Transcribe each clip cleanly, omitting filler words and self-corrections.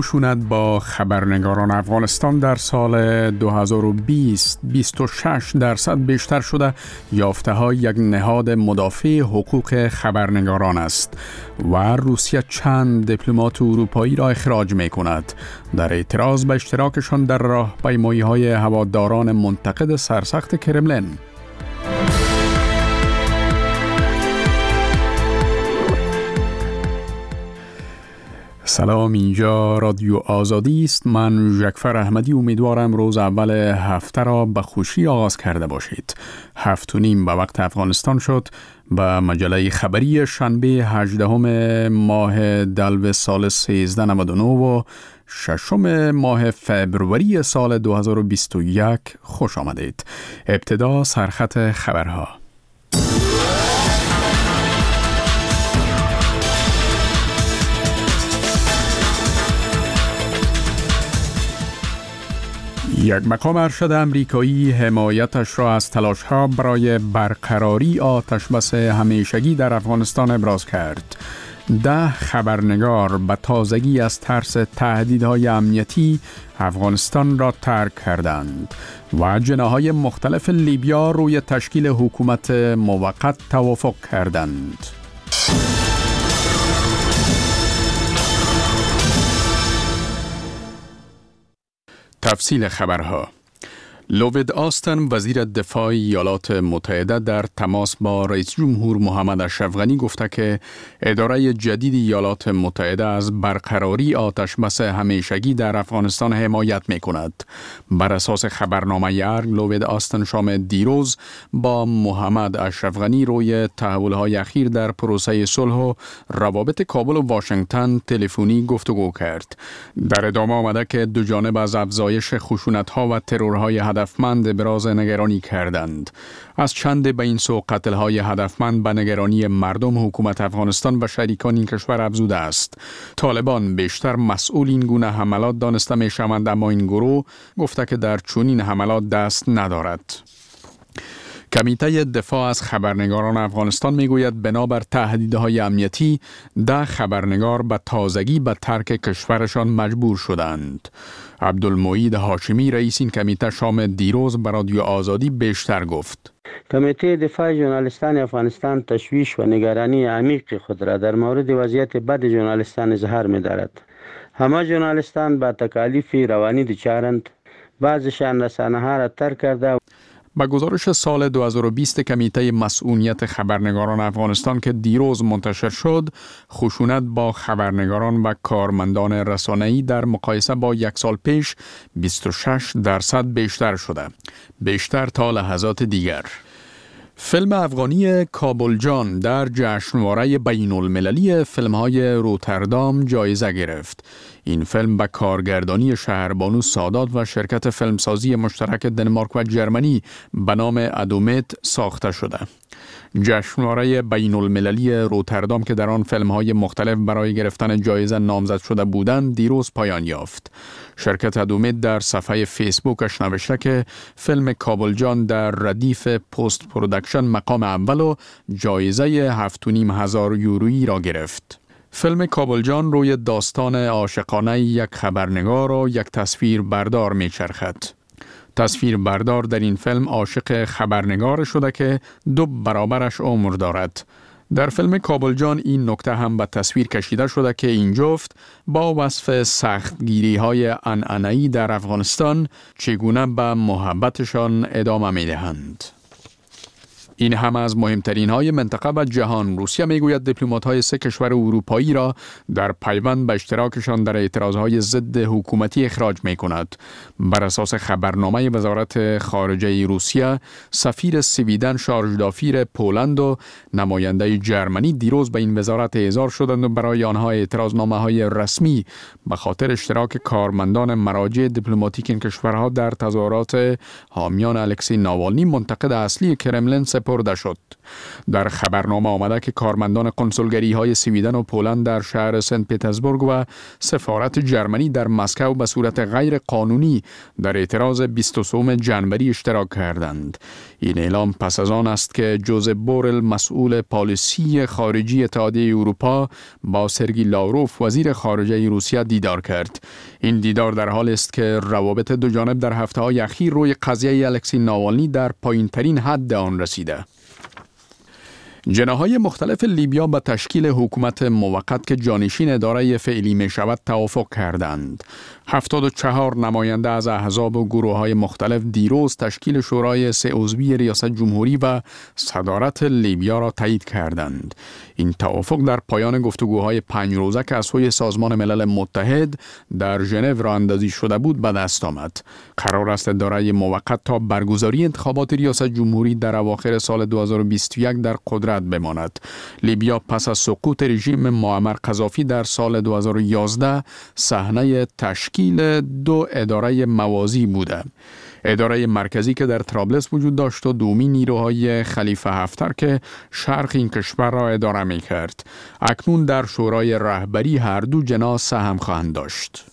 خشونت با خبرنگاران افغانستان در سال 2020 26% بیشتر شده یافته های یک نهاد مدافع حقوق خبرنگاران است و روسیه چند دیپلمات اروپایی را اخراج می کند در اعتراض به اشتراکشان در راهپیمایی های هواداران منتقد سرسخت کرملین. سلام، اینجا رادیو آزادی است. من جعفر احمدی امیدوارم روز اول هفته را به خوشی آغاز کرده باشید. 7:30 به وقت افغانستان شد. به مجله خبری شنبه 18 ماه دلو سال 1399 و 6 ماه فبروری سال 2021 خوش آمدید. ابتدا سرخط خبرها. یک مقام ارشد امریکایی حمایتش را از تلاش‌ها برای برقراری آتشبس همیشگی در افغانستان ابراز کرد. 10 خبرنگار به تازگی از ترس تهدیدهای امنیتی افغانستان را ترک کردند و جناح‌های مختلف لیبیا روی تشکیل حکومت موقت توافق کردند. تفصیل خبرها. لوید آستن وزیر دفاع ایالات متحده در تماس با رئیس جمهور محمد اشرف غنی گفته که اداره جدید ایالات متحده از برقراری آتشبس همیشگی در افغانستان حمایت می کند. بر اساس خبرنامه ارگ، لوید آستن شام دیروز با محمد اشرف غنی روی تحول‌های اخیر در پروسه صلح و روابط کابل و واشنگتن تلفنی گفتگو کرد. در ادامه آمده که دو جانب از افزایش خشونت‌ها و ترورهای هدفمند ابراز نگرانی کردند. از چند به این سو قتل‌های هدفمند به نگرانی مردم حکومت افغانستان و شریکان این کشور افزوده است. طالبان بیشتر مسئول این گونه حملات دانسته می‌شوند، اما این گروه گفته که در چنین حملات دست ندارد. کمیته دفاع از خبرنگاران افغانستان میگوید بنابر تهدیدهای امنیتی 10 خبرنگار به تازگی به ترک کشورشان مجبور شدند. عبدالمعید هاشمی رئیس این کمیته شام دیروز به رادیو آزادی بیشتر گفت. کمیته دفاع ژورنالیستان افغانستان تشویش و نگرانی عمیق خود را در مورد وضعیت بد ژورنالیستان اظهار می‌دارد. همه ژورنالیستان با تکالیف روانی دچارند. بعضشان رسانه‌ها را ترک کرده. با گزارش سال 2020 کمیته مسئولیت خبرنگاران افغانستان که دیروز منتشر شد، خشونت با خبرنگاران و کارمندان رسانه‌ای در مقایسه با یک سال پیش 26% بیشتر شده. بیشتر تا لحظات دیگر. فیلم افغانی کابل جان در جشنواره بین المللی فیلم‌های روتردام جایزه گرفت. این فیلم به کارگردانی شهربانو سادات و شرکت فیلمسازی مشترک دنمارک و جرمنی به نام ادومت ساخته شده. جشنواره بین المللی روتردام که در آن فیلم‌های مختلف برای گرفتن جایزه نامزد شده بودند دیروز پایان یافت. شرکت ادومت در صفحه فیسبوکش نوشته که فیلم کابل جان در ردیف پست پرودکشن مقام اول و جایزه 7,500 یورویی را گرفت. فیلم کابل جان روی داستان عاشقانه یک خبرنگار و یک تصویربردار می‌چرخد. تصویربردار در این فیلم عاشق خبرنگار شده که 2 برابرش عمر دارد. در فیلم کابل جان این نکته هم به تصویر کشیده شده که این جفت با وصف سختگیری‌های عنعنه‌ای در افغانستان چگونه به محبتشان ادامه می‌دهند. این هم از مهمترین های منطقه و جهان. روسیه میگوید دیپلمات‌های 3 کشور اروپایی را در پیوند به اشتراکشان در اعتراضهای ضد حکومتی اخراج می‌کند. بر اساس خبرنامه وزارت خارجه روسیه، سفیر سویدن، شارژدافیر پولند و نماینده جرمنی دیروز به این وزارت احضار شدند و برای آنها اعتراضنامه‌های رسمی به خاطر اشتراک کارمندان مراجع دیپلماتیک این کشورها در تظاهرات حامیان الکسی ناوالنی منتقد اصلی کرملین سپرده شد. در خبرنامه آمده که کارمندان قنسولگری‌های سویدن و پولند در شهر سنت پترزبورگ و سفارت جرمنی در مسکو به صورت غیر قانونی در اعتراض 23 جنوری اشتراک کردند. این اعلام پس از آن است که جوزپ بورل مسئول پالیسی خارجی اتحادیه اروپا با سرگی لاوروف وزیر خارجه روسیه دیدار کرد. این دیدار در حال است که روابط دو جانب در هفته‌های اخیر روی قضیه الکسی ناوالنی در پایین‌ترین حد آن رسیده. جناح‌های مختلف لیبیا به تشکیل حکومت موقت که جانشین اداره فعلی می شود توافق کردند. 74 نماینده از احزاب و گروه‌های مختلف دیروز تشکیل شورای 3 عضوی ریاست جمهوری و صدارت لیبیا را تایید کردند. این توافق در پایان گفتگوهای 5 روزه که از سوی سازمان ملل متحد در ژنو راه اندازی شده بود به دست آمد. قرار است اداره موقت تا برگزاری انتخابات ریاست جمهوری در اواخر سال 2021 در قدرت بماند. لیبیا پس از سقوط رژیم معمر قذافی در سال 2011 صحنه تشکیل 2 اداره موازی بوده. اداره مرکزی که در طرابلس وجود داشت و دومی نیروهای خلیفه حفتر که شرق این کشور را اداره می کرد. اکنون در شورای رهبری هر دو جناح سهم خواهند داشت.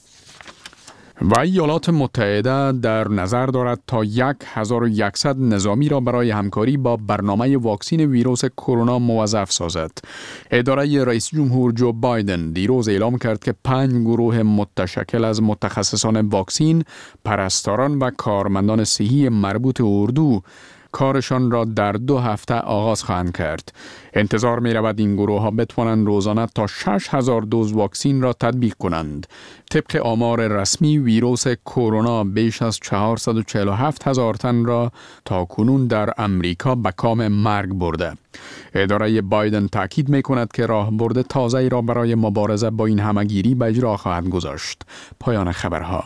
و ایالات متحده در نظر دارد تا 1100 نظامی را برای همکاری با برنامه واکسین ویروس کرونا موظف سازد. اداره رئیس جمهور جو بایدن دیروز اعلام کرد که 5 گروه متشکل از متخصصان واکسین، پرستاران و کارمندان صحی مربوط اردو کارشان را در 2 هفته آغاز خواهند کرد. انتظار می رود این گروه ها بتوانند روزانه تا 6000 دوز واکسین را تطبیق کنند. طبق آمار رسمی ویروس کرونا بیش از 447,000 تن را تا کنون در امریکا به کام مرگ برده. اداره بایدن تاکید می کند که راهبرد تازه‌ای را برای مبارزه با این همه‌گیری به اجرا خواهد گذاشت. پایان خبرها.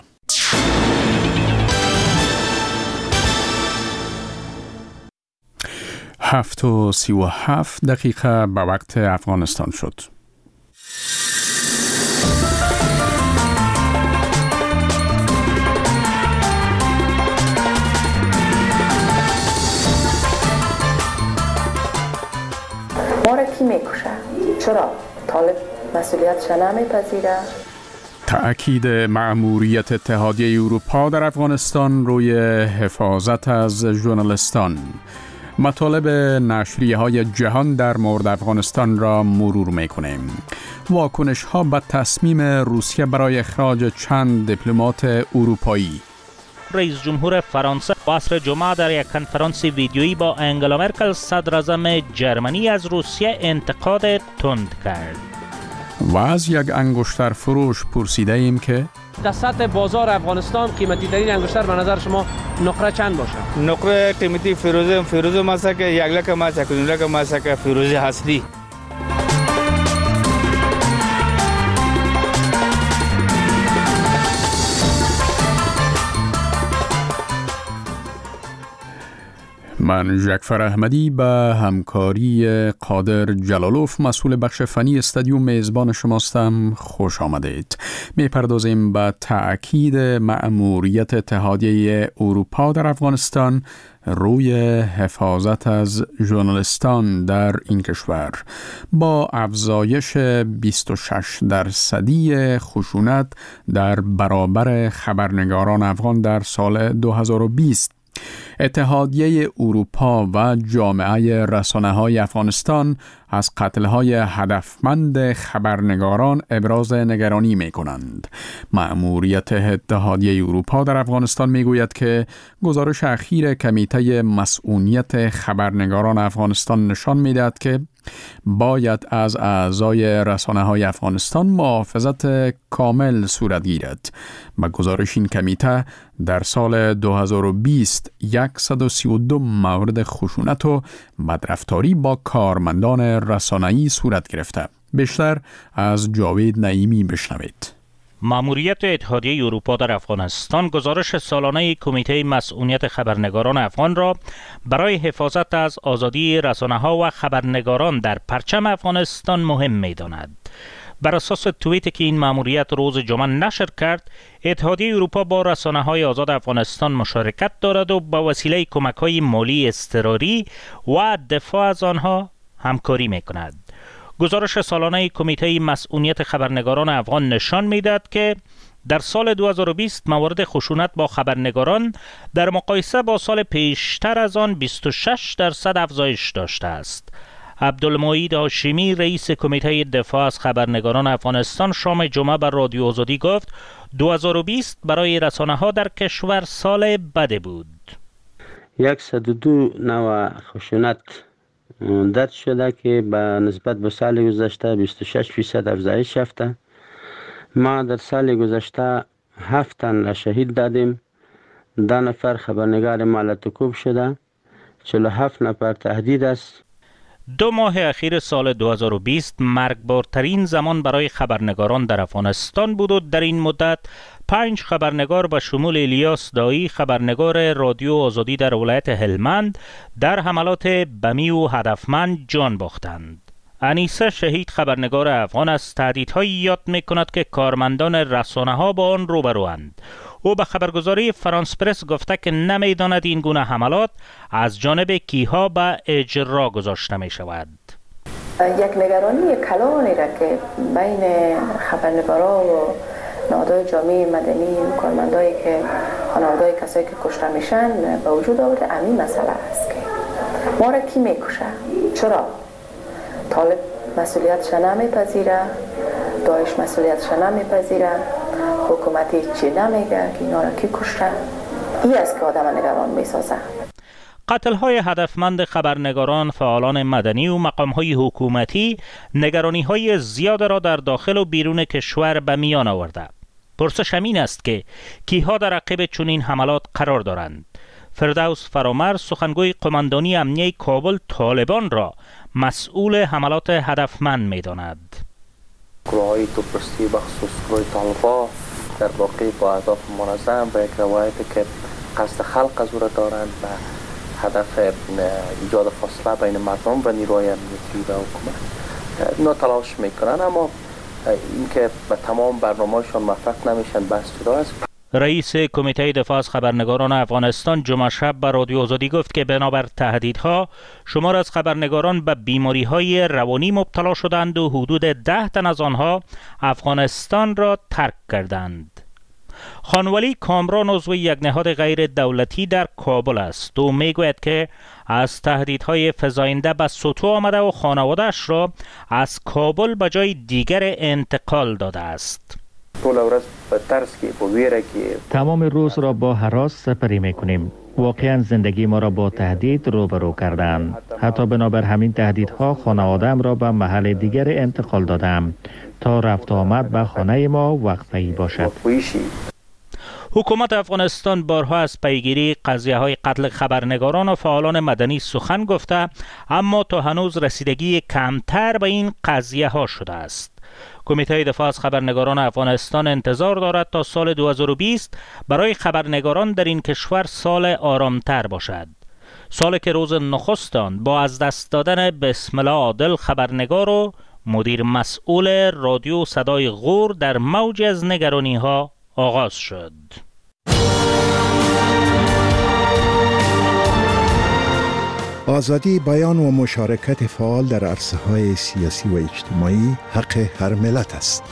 7:37 به وقت افغانستان شد. ما را کی میکشه؟ چرا؟ طالب مسئولیتش نمیپذیره؟ تأکید مأموریت اتحادیه اروپا در افغانستان روی حفاظت از ژورنالیستان. مطالب نشریه‌های جهان در مورد افغانستان را مرور می‌کنیم. واکنش‌ها به تصمیم روسیه برای اخراج چند دیپلمات اروپایی. رئیس جمهور فرانسه عصر جمعه در یک کنفرانس ویدیویی با انگلا مرکل صدراعظم جرمنی از روسیه انتقاد تند کرد. و از یک انگشتر فروش پرسیده ایم که در سطح بازار افغانستان قیمتی ترین انگشتر به نظر شما نقره چند باشه؟ نقره قیمتی فیروزه مسکه 1 لک مسکه 2 لک مسکه فیروزه اصلی. من جعفر احمدی به همکاری قادر جلالوف مسئول بخش فنی استادیوم میزبان شماستم. خوش آمدید. میپردازیم به تأکید مأموریت اتحادیه اروپا در افغانستان روی حفاظت از ژورنالیستان در این کشور با افزایش 26% خشونت در برابر خبرنگاران افغان در سال 2020. اتحادیه اروپا و جامعه رسانه‌های افغانستان از قتل‌های هدفمند خبرنگاران ابراز نگرانی می‌کنند. مأموریت اتحادیه اروپا در افغانستان می‌گوید که گزارش اخیر کمیته مسئولیت خبرنگاران افغانستان نشان می‌دهد که باید از اعضای رسانه‌های افغانستان محافظت کامل صورت گیرد. با گزارش این کمیته در سال 2020 132 مورد خشونت و بدرفتاری با کارمندان رسانه‌ای صورت گرفته. بیشتر از جاوید نعیمی بشنوید. مأموریت اتحادیه اروپا در افغانستان گزارش سالانه کمیته مسئولیت خبرنگاران افغان را برای حفاظت از آزادی رسانه‌ها و خبرنگاران در پرچم افغانستان مهم می‌داند. بر اساس توییتی که این مأموریت روز جمعه نشر کرد، اتحادیه اروپا با رسانه‌های آزاد افغانستان مشارکت دارد و با وسیله کمک‌های مالی اضطراری و دفاع از آنها همکاری می‌کند. گزارش سالانه کمیته مسئولیت خبرنگاران افغان نشان می‌دهد که در سال 2020 موارد خشونت با خبرنگاران در مقایسه با سال پیشتر از آن 26% افزایش داشته است. عبدالمعید هاشمی رئیس کمیته دفاع از خبرنگاران افغانستان شام جمعه بر رادیو آزادی گفت 2020 برای رسانه‌ها در کشور سال بدی بود. 102 نوع خشونت درج شده که به نسبت به سال گذشته 26% افزایش یافته. ما در سال گذشته 7 تن را شهید دادیم. 10 نفر خبرنگار مالتکوب شده. 47 نفر تهدید است. 2 ماه اخیر سال 2020 مرگبارترین زمان برای خبرنگاران در افغانستان بود و در این مدت 5 خبرنگار به شمول الیاس دایی خبرنگار رادیو آزادی در ولایت هلمند در حملات بمی و هدفمند جان باختند. انیسه شهید خبرنگار افغان از تهدیدهایی یاد می‌کند که کارمندان رسانه‌ها با آن روبروند. او به خبرگزاری فرانس پرس گفته که نمی‌داند این گونه حملات از جانب کیها به اجرا گذاشته می‌شود. یک نگرانی کلانی را که بین خبرنگارا و نهادهای جامعه مدنی، کارمندایی که خانواده‌های کسایی که کشته میشن به وجود آورده، همین مسئله است که ما را کی میکشه؟ چرا؟ طالب مسئولیتش نمیپذیره، داعش مسئولیتش نمیپذیره، حکومتی چی نمیگه که اینا را کی کشته؟ این است که آدم نگران میسازه. قتل‌های هدفمند خبرنگاران، فعالان مدنی و مقام‌های حکومتی نگرانی‌های زیاد را در داخل و بیرون کشور به میان آورده. پرسش همین است که کیها در عقب چنین حملات قرار دارند. فردوس فرامرز سخنگوی قماندانی امنیه کابل طالبان را مسئول حملات هدفمند می‌داند. گروه‌های توپرستی بخصوص گروه طالبان در واقع با اهداف منظم به یک روایتی که قصد خلق از او را دارند و هدف ایجاد فاصله بین مردم و نیروهای امنیتی و حکومت اینا تلاش میکنن، اما اینکه به تمام برنامه‌شان موفق نمیشن بحث جدا است. رئیس کمیته دفاع از خبرنگاران افغانستان جمعه شب به رادیو آزادی گفت که بنابر تهدیدها شمار از خبرنگاران به بیماری‌های روانی مبتلا شدند و حدود 10 تن از آنها افغانستان را ترک کردند. خانولی کامران عضو یک نهاد غیر دولتی در کابل است و میگوید که از تهدیدهای فزاینده به سطوح آمده و خانواده‌اش را از کابل به جای دیگر انتقال داده است. تمام روز را با هراس سپری میکنیم. واقعا زندگی ما را با تهدید روبرو کردند. حتی بنابر همین تهدیدها خانواده‌ام را به محل دیگر انتقال دادم تا رفت و آمد به خانه ما وقفه‌ای باشد. حکومت افغانستان بارها از پیگیری قضیه‌های قتل خبرنگاران و فعالان مدنی سخن گفته، اما تا هنوز رسیدگی کمتر به این قضیه‌ها شده است. کمیته دفاع از خبرنگاران افغانستان انتظار دارد تا سال 2020 برای خبرنگاران در این کشور سال آرامتر باشد. سالی که روز نخست آن با از دست دادن بسم الله عادل خبرنگار و مدیر مسئول رادیو صدای غور در موج از نگرانی‌ها آغاز شد. آزادی بیان و مشارکت فعال در عرصه‌های سیاسی و اجتماعی حق هر ملت است.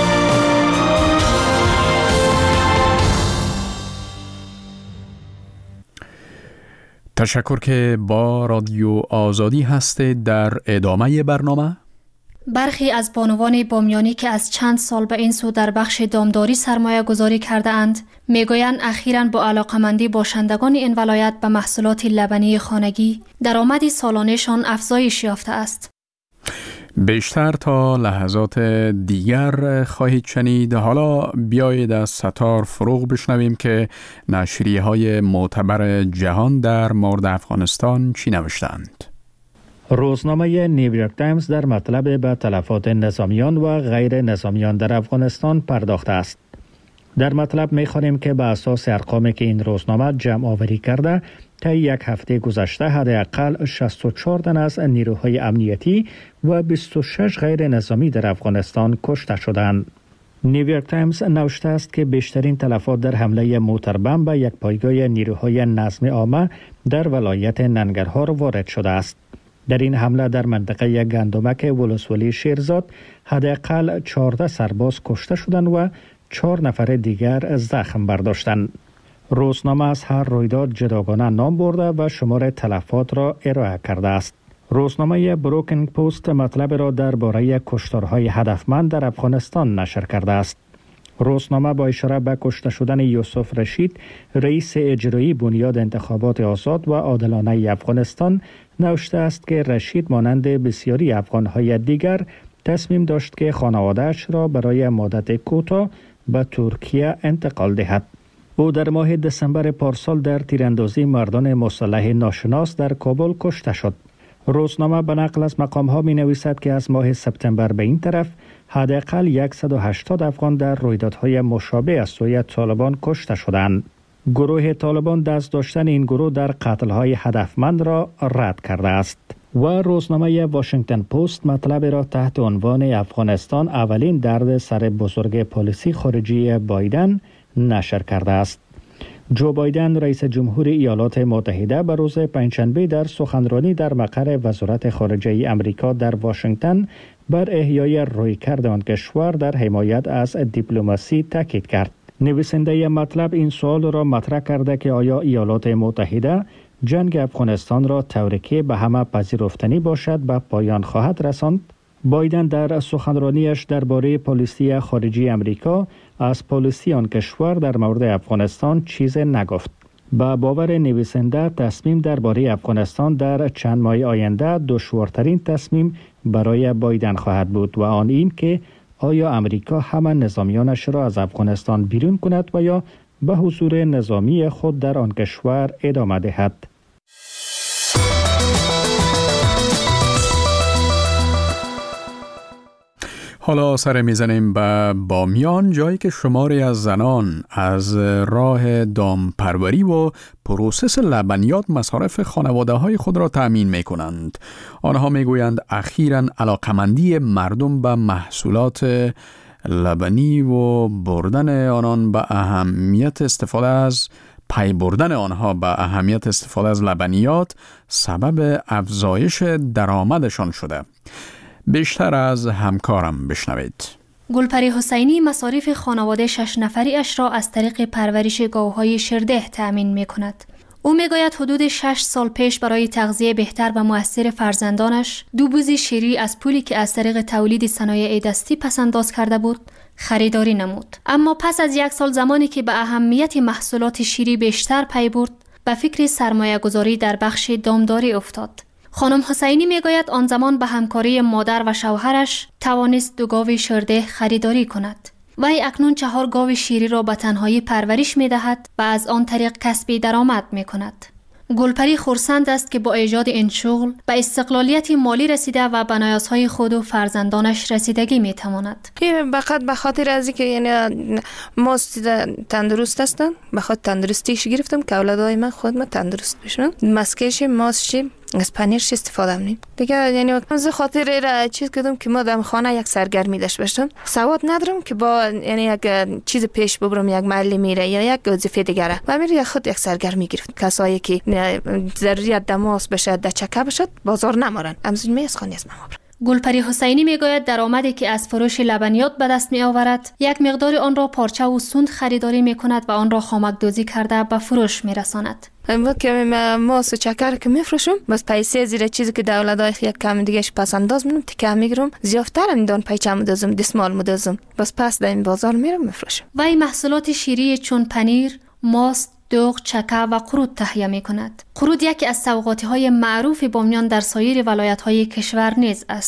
تشکر که با رادیو آزادی هستید. در ادامه برنامه برخی از بانوان بامیانی که از چند سال به این سو در بخش دامداری سرمایه گذاری کرده اند میگویند اخیراً با علاقمندی باشندگان این ولایت به محصولات لبنی خانگی درآمد سالانه‌شان افزایش یافته است. بیشتر تا لحظات دیگر خواهید شنید. حالا بیایید از ستار فروغ بشنویم که نشریه‌های معتبر جهان در مورد افغانستان چی نوشتند. روزنامه نیویورک تایمز در مطلب به تلفات نظامیان و غیر نظامیان در افغانستان پرداخته است. در مطلب می‌خوانیم که به اساس ارقامی که این روزنامه جمع آوری کرده، تا یک هفته گذشته حداقل 64 تن از نیروهای امنیتی و 26 غیر نظامی در افغانستان کشته شدند. نیویورک تایمز نوشته است که بیشترین تلفات در حمله موتربم به یک پایگاه نیروهای نظم عامه در ولایت ننگرهار وارد شده است. در این حمله در منطقه گندمک ولسوالی شیرزاد حداقل 14 سرباز کشته شدند و 4 نفر دیگر زخم برداشتند. روزنامه از هر رویداد جداگانه نام برده و شمار تلفات را ارائه کرده است. روزنامه بروکن پست مطلب را درباره کشتارهای هدفمند در افغانستان نشر کرده است. روزنامه با اشاره به کشته شدن یوسف رشید، رئیس اجرایی بنیاد انتخابات آزاد و عادلانه افغانستان، نوشته است که رشید مانند بسیاری افغانهای دیگر تصمیم داشت که خانواده‌اش را برای مدت کوتاه به ترکیه انتقال دهد. او در ماه دسامبر پارسال در تیراندازی مردان مسلح ناشناس در کابل کشته شد. روزنامه به نقل از مقام‌ها می‌نویسد که از ماه سپتامبر به این طرف حداقل 180 افغان در رویدادهای مشابه از سوی طالبان کشته شدند. گروه طالبان دست داشتن این گروه در قتل‌های هدفمند را رد کرده است. و روزنامه واشنگتن پست مطلب را تحت عنوان افغانستان اولین درد سر بزرگ پالیسی خارجی بایدن نشر کرده است. جو بایدن رئیس جمهور ایالات متحده به روز پنجشنبه در سخنرانی در مقر وزارت خارجه آمریکا در واشنگتن بر احیای رویکرد آن کشور در حمایت از دیپلماسی تاکید کرد. نویسنده مطلب این سوال را مطرح کرده که آیا ایالات متحده جنگ افغانستان را طوری که به همه پذیرفتنی باشد به پایان خواهد رساند؟ بایدن در سخنرانیش درباره پالیسی خارجی آمریکا از پالیسی آن کشور در مورد افغانستان چیز نگفت. با باور نویسنده تصمیم درباره افغانستان در چند ماه آینده دشوارترین تصمیم برای بایدن خواهد بود و آن این که آیا امریکا همه نظامیانش را از افغانستان بیرون کند و یا به حضور نظامی خود در آن کشور ادامه دهد. حالا سر میزنیم به بامیان، جایی که شماری از زنان از راه دامپروری و پروسس لبنیات مصارف خانواده های خود را تأمین می کنند. آنها می گویند اخیراً علاقمندی مردم به محصولات لبنی و بردن آنان به اهمیت استفاده از پی بردن آنها به اهمیت استفاده از لبنیات سبب افزایش درآمدشان شده. بیشتر از همکارم بشنوید. گلپری حسینی مصارف خانواده 6 نفری اش را از طریق پرورش گاوهای شرده تأمین می کند. او می گوید حدود 6 سال پیش برای تغذیه بهتر و مؤثر فرزندانش 2 بوز شیری از پولی که از طریق تولید صنایع دستی پسنداز کرده بود خریداری نمود. اما پس از 1 سال زمانی که به اهمیت محصولات شیری بیشتر پی برد، به فکر سرمایه گذاری در بخش دامداری افتاد. خانم حسینی میگوید آن زمان به همکاری مادر و شوهرش توانست 2 گاو شرده خریداری کند. وی اکنون 4 گاو شیری را به تنهایی پرورش می‌دهد و از آن طریق کسب درآمد می‌کند. گلپری خرسند است که با ایجاد این شغل به استقلالیت مالی رسیده و به نیازهای خود و فرزندانش رسیدگی می‌تواند. فقط به خاطر از اینکه یعنی ما تندرست هستم، به خاطر تندرستیش گرفتم که اولادای من خودم تندرست بشن. مسکش ماست از پنیرش استفاده کنیم دیگه. یعنی از خاطر را چیز کردم که ما در خانه یک سرگرمی داشته باشم. سواد ندارم که با یعنی یک چیز پیش ببرم، یک محل میره یا یک وظیفه دیگه و میره خود یک سرگرمی گرفت. کسایی که ضروریات دماس بشه، دچکه بشه، بازار نمارن. امروز می از خانه از ما. گلپری حسینی میگوید درآمدی که از فروش لبنیات به دست می آورد، یک مقدار آن را پارچه و سوند خریداری می کند و آن را خامک‌دوزی کرده به فروش می رساند. وقتی که ماست و چکر که میفروشم، بس پیسه زیر چیزی که دولتای یک کم دیگهش پس انداز میکنم، تیکه میگیرم، زیافتر اندان پیچه مدازم، دستمال مدازم، بس پس در این بازار میرم میفروشم. وی محصولات شیری چون پنیر، ماست، دوغ، چکه و قرود تهیه می کند. قرود یکی از سوغاتی های معروف بامیان در سایر ولایت های کشور نیز است.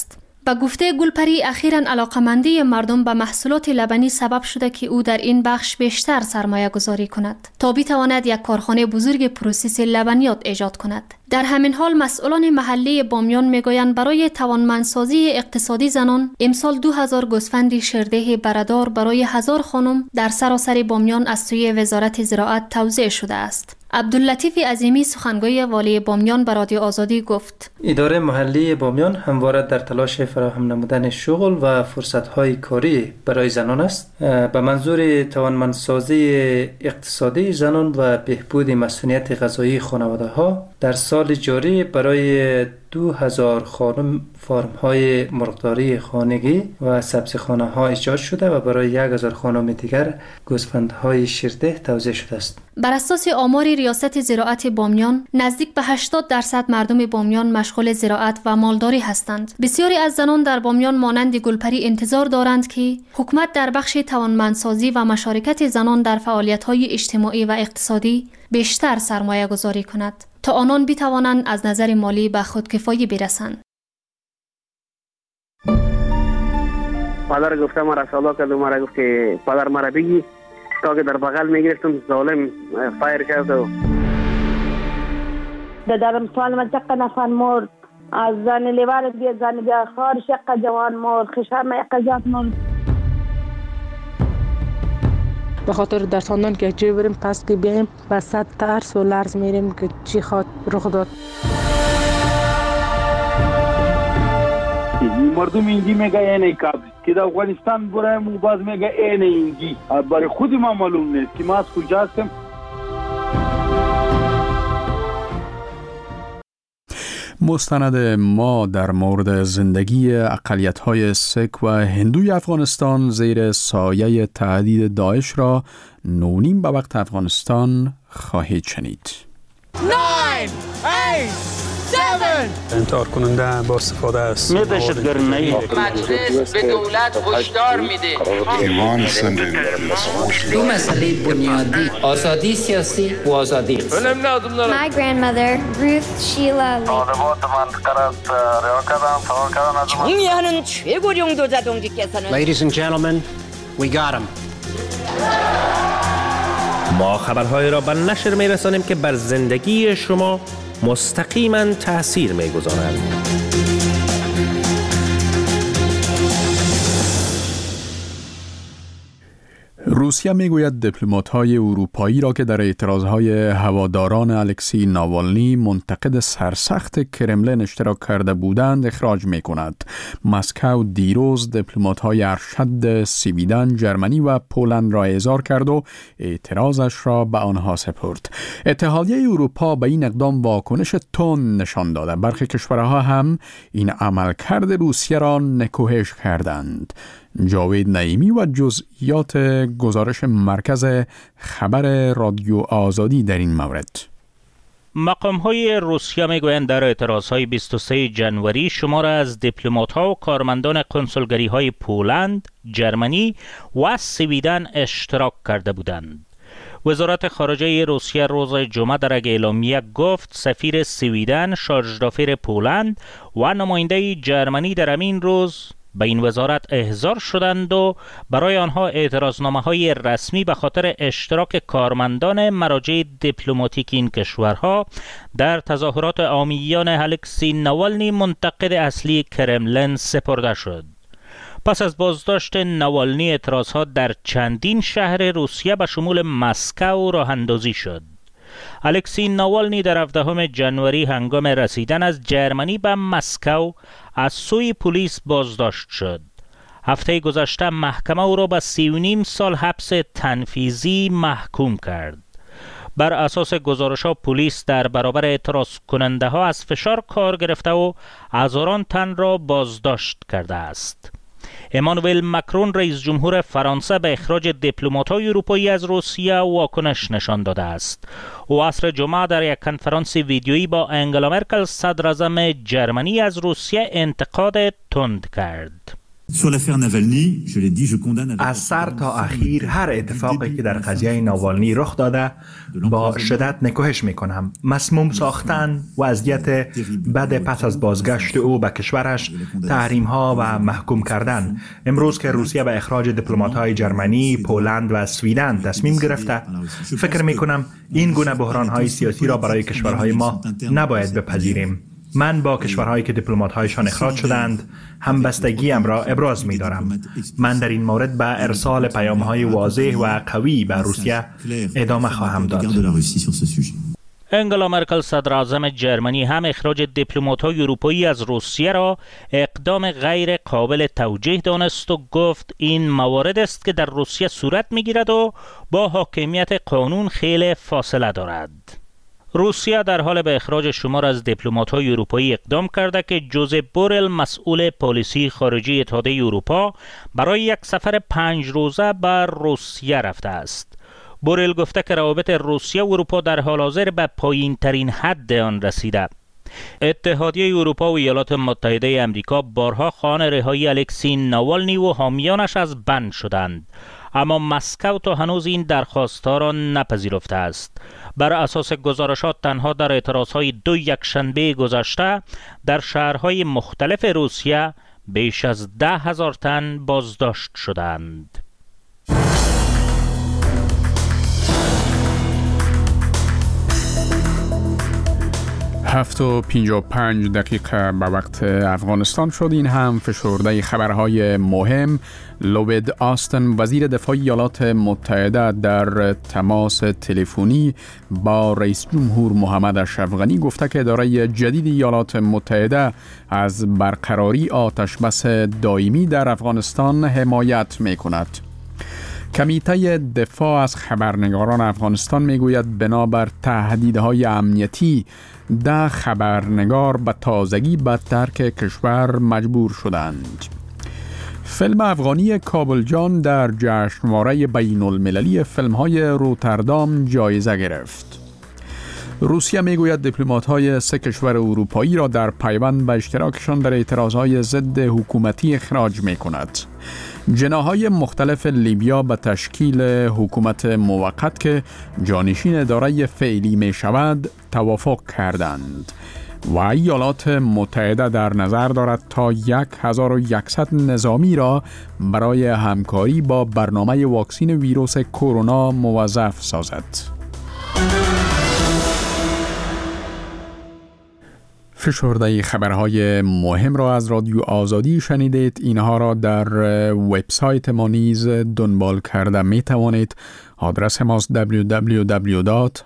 به گفته گلپری، اخیراً علاقمندی مردم به محصولات لبنی سبب شده که او در این بخش بیشتر سرمایه گذاری کند تا بتواند یک کارخانه بزرگ پروسس لبنیات ایجاد کند. در همین حال مسئولان محلی بامیان میگویند برای توانمندسازی اقتصادی زنان امسال 2000 گوسفند شیرده بردار برای 1000 خانم در سراسر بامیان از سوی وزارت زراعت توزیع شده است. عبداللطیف عظیمی سخنگوی والی بامیان به رادیو آزادی گفت: اداره محلی بامیان همواره در تلاش فراهم نمودن شغل و فرصت‌های کاری برای زنان است به منظور توانمندسازی اقتصادی زنان و بهبود مسئولیت غذایی خانواده‌ها. در سال جاری برای 2000 خانم فارم‌های مرغداری خانگی و سبزیخانه‌ها ایجاد شده و برای 1000 خانم دیگر گوسفندهای شیرده توزیع شده است. بر اساس آمار ریاست زراعت بامیان، نزدیک به 80% مردم بامیان مشغول زراعت و مالداری هستند. بسیاری از زنان در بامیان مانند گلپری انتظار دارند که حکومت در بخش توانمندسازی و مشارکت زنان در فعالیت‌های اجتماعی و اقتصادی بیشتر سرمایه گذاری کند تا آنان بتوانند از نظر مالی به خودکفایی برسند. پدر گفته مرا سالا کرد و مرا گفت که پدر مرا بگی تا که در بغل میگرفتم ظالم فایر کرد و دادم سوال من چقدر نفر مرد از زن لیوار زن بیا خار شقه جوان مرد خشم اقجات مرد. به خاطر در ساندان که چی بریم پس که بیاییم و صد ترس و لرز میریم که چی خواد رخ داد. مردم اینجی میگه اینه کابل که در افغانستان برایم و باز میگه اینه اینجی. برای خود ما معلوم نیست که ما از کجا هستیم. مستند ما در مورد زندگی اقلیت‌های سیک و هندوی افغانستان زیر سایه تهدید داعش را 9:30 به وقت افغانستان خواهید شنید. 9 8 7 انتحار کننده با استفاده از مجلس به دولت هشدار میده دو مسئله بنیادی آزادی سیاسی و آزادی اقتصادی. My grandmother Ruth Sheila 정의하는 최고령도 자동직께서는 Ladies and gentlemen, we got him. ما خبرهای را به نشر می‌رسانیم که بر زندگی شما مستقیما تأثیر می‌گذارند. روسیه میگوید دیپلمات‌های اروپایی را که در اعتراضهای هواداران الکسی ناوالنی منتقد سرسخت کرملین اشتراک کرده بودند اخراج می‌کند. مسکو دیروز دیپلمات‌های ارشد سویدن، جرمنی و پولند را احضار کرد و اعتراضش را به آنها سپرد. اتحادیه اروپا به این اقدام واکنش تند نشان داده. برخی کشورها هم این عملکرد روسیه را نکوهش کردند. جاوید نعیمی و جزئیات گزارش مرکز خبر رادیو آزادی در این مورد. مقام‌های روسیه میگویند در اعتراضهای 23 جنوری شمار از دیپلمات‌ها و کارمندان کنسولگری‌های پولند، جرمنی و سویدن اشتراک کرده بودند. وزارت خارجه روسیه روز جمعه در یک اعلامیه گفت سفیر سویدن، شارژدافیر پولند و نماینده جرمنی در همین روز به این وزارت احضار شدند و برای آنها اعتراضنامه‌های رسمی به خاطر اشتراک کارمندان مراجع دیپلماتیک این کشورها در تظاهرات عامیان الکسی ناوالنی منتقد اصلی کرملین سپرده شد. پس از بازداشت ناوالنی اعتراضها در چندین شهر روسیه به شمول مسکو راه اندازی شد. الکسی ناوالنی در 17 جنوری هنگام رسیدن از جرمنی به مسکو از سوی پلیس بازداشت شد. هفته گذشته محکمه او را به 3.5 سال حبس تنفیذی محکوم کرد. بر اساس گزارش‌ها پلیس در برابر اعتراض کننده ها از فشار کار گرفته و هزاران تن را بازداشت کرده است. امانوئل مکرون رئیس جمهور فرانسه به اخراج دیپلمات‌های اروپایی از روسیه واکنش نشان داده است. او عصر جمعه در یک کنفرانس ویدیویی با انگلا مرکل صدراعظم جرمنی از روسیه انتقاد تند کرد. از سر تا اخیر هر اتفاقی که در قضیه ناوالنی رخ داده با شدت نکوهش میکنم. مسموم ساختن، وضعیت بد پس از بازگشت او به کشورش، تحریم ها و محکوم کردن. امروز که روسیه به اخراج دیپلمات های جرمنی، پولند و سویدن تصمیم گرفته، فکر میکنم این گونه بحران های سیاسی را برای کشورهای ما نباید بپذیریم. من با کشورهایی که دیپلمات‌هایشان اخراج شدند همبستگیم را ابراز می‌دارم. من در این مورد به ارسال پیام‌های واضح و قوی به روسیه ادامه خواهم داد. انگلا مرکل صدراعظم جرمنی هم اخراج دیپلمات‌های اروپایی از روسیه را اقدام غیر قابل توجیه دانست و گفت این موارد است که در روسیه صورت می‌گیرد و با حاکمیت قانون خیلی فاصله دارد. روسیه در حال به اخراج شمار از دیپلمات‌های اروپایی اقدام کرده که جوزپ بورل مسئول پالیسی خارجی اتحادیه اروپا برای یک سفر 5 روزه به روسیه رفته است. بورل گفته که روابط روسیه و اروپا در حال حاضر به پایین ترین حد آن رسیده. اتحادیه اروپا و ایالات متحده آمریکا بارها خواهان رهایی الکسی ناوالنی و حامیانش از بند شدند، اما مسکو تا هنوز این درخواست‌ها را نپذیرفته است. بر اساس گزارشات تنها در اعتراضهای 2 یکشنبه گذشته در شهرهای مختلف روسیه بیش از 10,000 تن بازداشت شدند. 7:55 دقیقه به وقت افغانستان شد. این هم فشرده خبرهای مهم. لوید آستن وزیر دفاع ایالات متحده در تماس تلفنی با رئیس جمهور محمد اشرف غنی گفته که اداره جدید ایالات متحده از برقراری آتشبس دائمی در افغانستان حمایت می‌کند. کمیته دفاع از خبرنگاران افغانستان میگوید بنابر تهدیدهای امنیتی 10 خبرنگار به تازگی به ترک کشور مجبور شدند. فیلم افغانی کابل جان در جشنواره بین المللی فیلم‌های روتردام جایزه گرفت. روسیه میگوید دیپلمات‌های 3 کشور اروپایی را در پیوند به اشتراکشان در اعتراضهای ضد حکومتی اخراج می‌کند. جناح‌های مختلف لیبیا به تشکیل حکومت موقت که جانشین اداره فعلی می شود توافق کردند و ایالات متحده در نظر دارد تا 1100 نظامی را برای همکاری با برنامه واکسین ویروس کرونا موظف سازد. فشرده خبرهای مهم را از رادیو آزادی شنیدید. اینها را در وبسایت ما نیز دنبال کرده می توانید. آدرس ماست www.azadi.org.